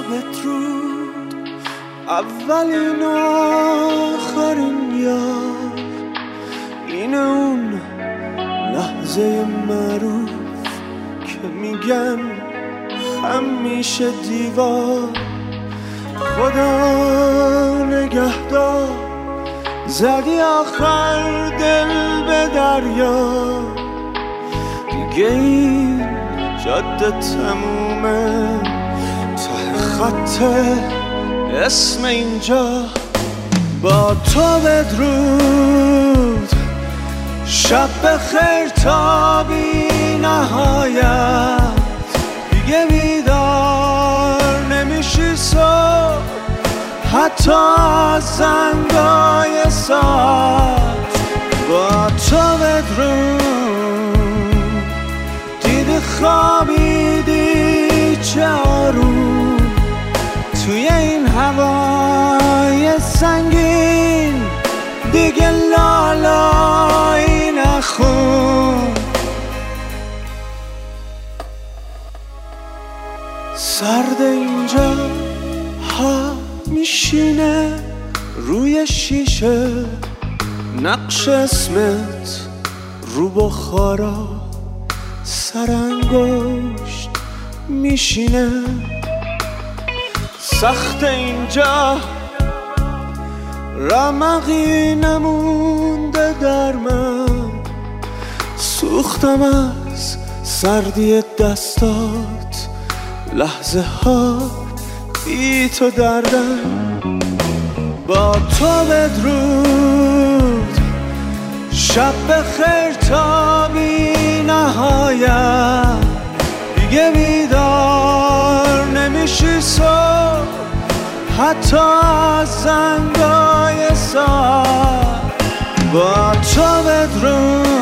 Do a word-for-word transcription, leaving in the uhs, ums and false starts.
بدرود اولین آخرین یار، این اون لحظه معروف که میگن همیشه دیوار. خدا نگهدار زدی آخر دل به دریا، دیگه این جاده تمومه، ته خط اسم اینجا. با تو بدرود شب بخیر تا بی نهایت، دیگه بیدار نمیشی صبح حتی از زنگای ساعت. با تو بدرود دیدی خوابیدی چه آروم، توی این هوای سنگین دیگه لالایی نخون. سرد اینجا ها میشینه روی شیشه، نقش اسمت رو بخارا سرانگشت میشینه. سخت اینجا رمقی نمونده در من، سوختم از سردی دستات، لحظه ها بی تو دردم. با تو بدرود شب بخیر تا بی نهایت، دیگه بیدار نمیشی صبح حتی از زنگای ساعت. با تو بدرود